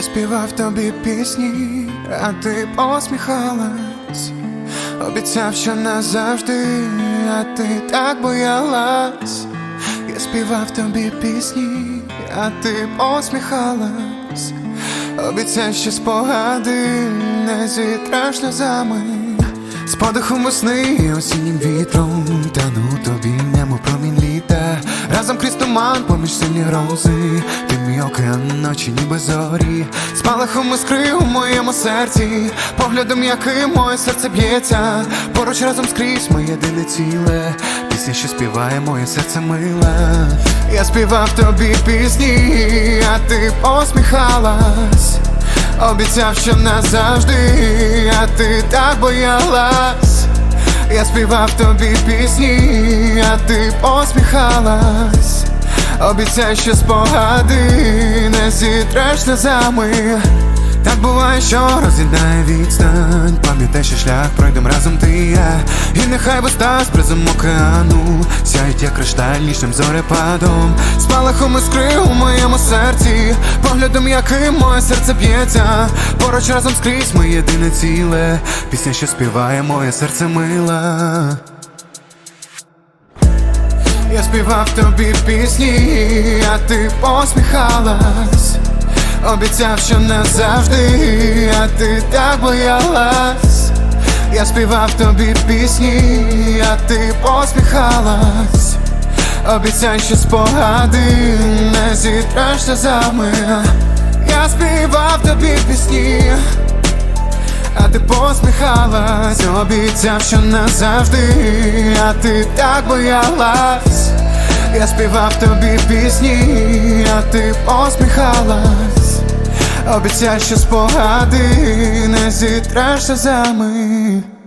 співав тобі пісні, а ти посміхалась. Обіцяв, що назавжди, а ти так боялась. Я співав тобі пісні, а ти посміхалась. Обіцяв, що спогади не зітреш сльозами. З подихом весни, осіннім вітром тану тобі в ньому промінь літа. Разом крізь туман, поміж сильні грози, ти мій океан, ночі ніби зорі. Спалахом іскри у моєму серці, поглядом яким моє серце б'ється. Поруч разом скрізь ми єдине ціле, пісня, що співає моє серце миле. Я співав тобі пісні, а ти посміхалась. Обіцяв, що назавжди, а ти так боялась. Я співав тобі пісні, а ти посміхалась. Обіцяй, що спогади не зітреш сльозами. Так буває, що роз'єднає відстань. Пам'ятай, що шлях пройдем разом ти і я. І нехай воста з призом океану сяють, як кришталь нічним зорепадом. Спалахом іскри у моєму серці, поглядом яким моє серце б'ється. Поруч разом скрізь ми єдине ціле, пісня, що співає моє серце мила. Я співав тобі пісні, а ти посміхалась. Обіцяв, що назавжди, а ти так боялась. Я співав тобі пісні, а ти посміхалась. Обіцяй, що спогади не зітреш сльозами. Я співав тобі пісні, а ти посміхалась. Обіцяв, що назавжди, а ти так боялась. Я співав тобі пісні, а ти посміхалась. Обіцяй, що спогади не зітреш сльозами.